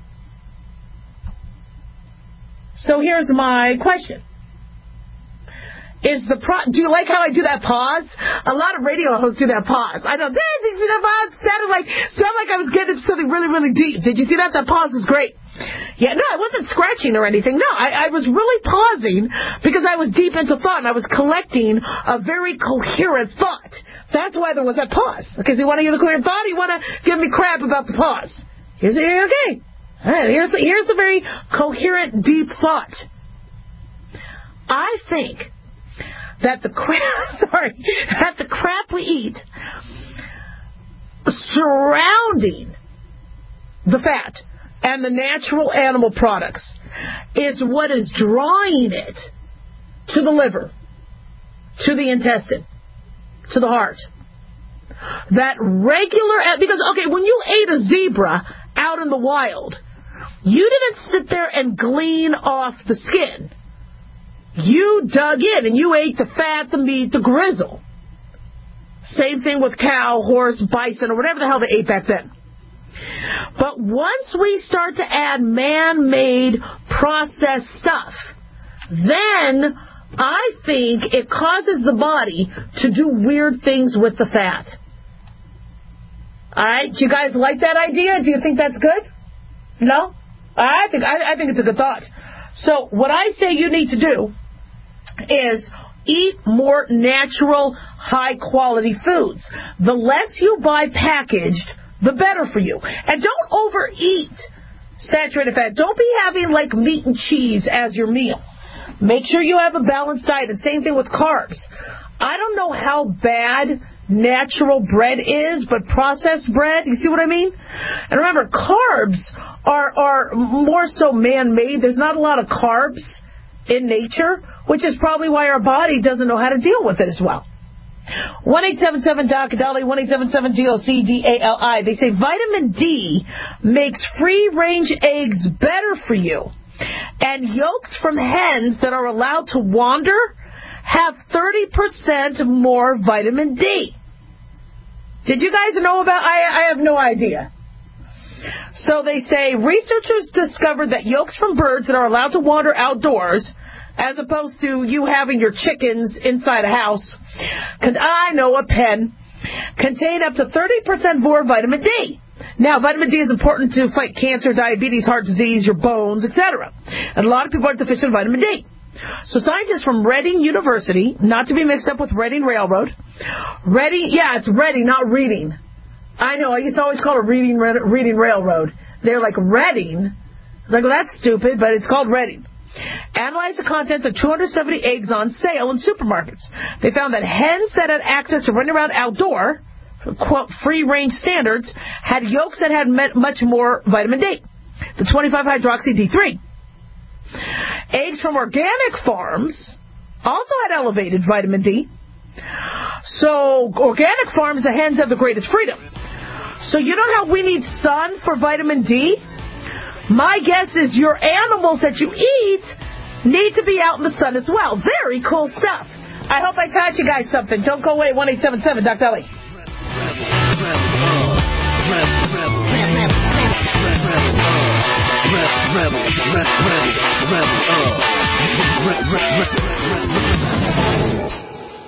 So here's my question. Is the pro- Do you like how I do that pause? A lot of radio hosts do that pause. I know, did you see that pause? Sounded like, sounded like I was getting something really, really deep. Did you see that? That pause is great. Yeah, no, I wasn't scratching or anything. No, I, I was really pausing because I was deep into thought and I was collecting a very coherent thought. That's why there was that pause. Because you want to hear the coherent thought, you want to give me crap about the pause. Here's the, okay. All right, here's the, here's the very coherent, deep thought. I think that the crap, sorry, that the crap we eat surrounding the fat and the natural animal products is what is drawing it to the liver, to the intestine, to the heart. That regular, because, okay, when you ate a zebra out in the wild, you didn't sit there and glean off the skin. You dug in and you ate the fat, the meat, the grizzle. Same thing with cow, horse, bison, or whatever the hell they ate back then. But once we start to add man-made processed stuff, then I think it causes the body to do weird things with the fat. All right? Do you guys like that idea? Do you think that's good? No? I think I, I think it's a good thought. So what I say you need to do is eat more natural, high-quality foods. The less you buy packaged, the better for you. And don't overeat saturated fat. Don't be having, like, meat and cheese as your meal. Make sure you have a balanced diet. And same thing with carbs. I don't know how bad natural bread is, but processed bread, you see what I mean? And remember, carbs are, are more so man-made. There's not a lot of carbs in nature, which is probably why our body doesn't know how to deal with it as well. one eight seven seven D O C D A L I, one eight seven seven D O C D A L I. They say vitamin D makes free-range eggs better for you. And yolks from hens that are allowed to wander have thirty percent more vitamin D. Did you guys know about? I, I have no idea. So they say researchers discovered that yolks from birds that are allowed to wander outdoors, as opposed to you having your chickens inside a house, can, I know, a pen, contain up to thirty percent more vitamin D. Now, vitamin D is important to fight cancer, diabetes, heart disease, your bones, et cetera. And a lot of people are deficient in vitamin D. So scientists from Reading University, not to be mixed up with Reading Railroad, Reading, yeah, it's Reading, not Reading. I know, I used to always call it Reading, Reading Railroad. They're like Reading. It's like, well, that's stupid, but it's called Reading. Analyzed the contents of two hundred seventy eggs on sale in supermarkets. They found that hens that had access to running around outdoor, quote, free-range standards, had yolks that had much more vitamin D, the twenty-five hydroxy D three. Eggs from organic farms also had elevated vitamin D. So organic farms, the hens have the greatest freedom. So you know how we need sun for vitamin D? My guess is your animals that you eat need to be out in the sun as well. Very cool stuff. I hope I taught you guys something. Don't go away. one eight seven seven D O C D A L I.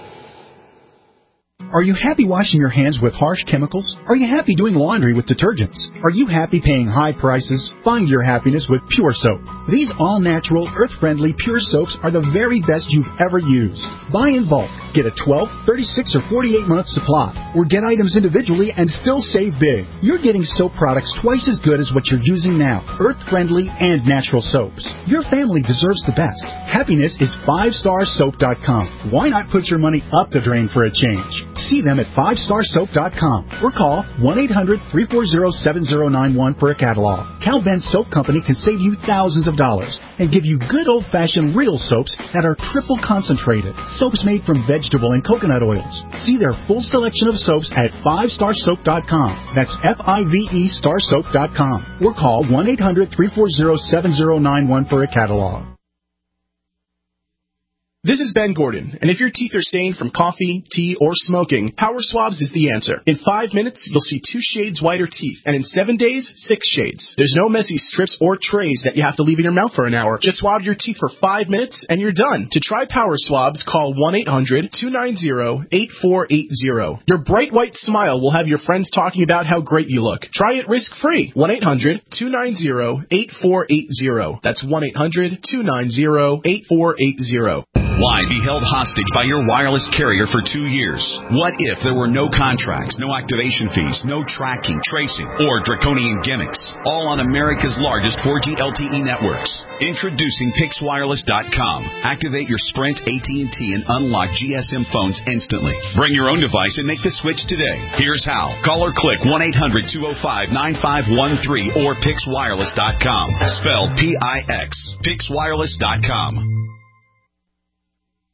Are you happy washing your hands with harsh chemicals? Are you happy doing laundry with detergents? Are you happy paying high prices? Find your happiness with Pure Soap. These all-natural, earth-friendly Pure Soaps are the very best you've ever used. Buy in bulk. Get a twelve, thirty-six, or forty-eight month supply. Or get items individually and still save big. You're getting soap products twice as good as what you're using now. Earth-friendly and natural soaps. Your family deserves the best. Happiness is five star soap dot com. Why not put your money up the drain for a change? See them at five star soap dot com or call one eight hundred, three four zero, seven zero nine one for a catalog. Cal Ben Soap Company can save you thousands of dollars and give you good old-fashioned real soaps that are triple concentrated. Soaps made from vegetable and coconut oils. See their full selection of soaps at five star soap dot com. That's F I V E star soap dot com or call one eight hundred, three four zero, seven zero nine one for a catalog. This is Ben Gordon, and if your teeth are stained from coffee, tea, or smoking, Power Swabs is the answer. In five minutes, you'll see two shades whiter teeth, and in seven days, six shades. There's no messy strips or trays that you have to leave in your mouth for an hour. Just swab your teeth for five minutes, and you're done. To try Power Swabs, call one eight hundred two nine zero eight four eight zero. Your bright white smile will have your friends talking about how great you look. Try it risk-free. one eight hundred two nine zero eight four eight zero. That's one eight hundred two nine zero eight four eight zero. Why be held hostage by your wireless carrier for two years? What if there were no contracts, no activation fees, no tracking, tracing, or draconian gimmicks? All on America's largest four G L T E networks. Introducing Pix Wireless dot com. Activate your Sprint, A T and T, and unlock G S M phones instantly. Bring your own device and make the switch today. Here's how. Call or click one eight hundred two oh five nine five one three or Pix Wireless dot com. Spelled P I X. Pix Wireless dot com.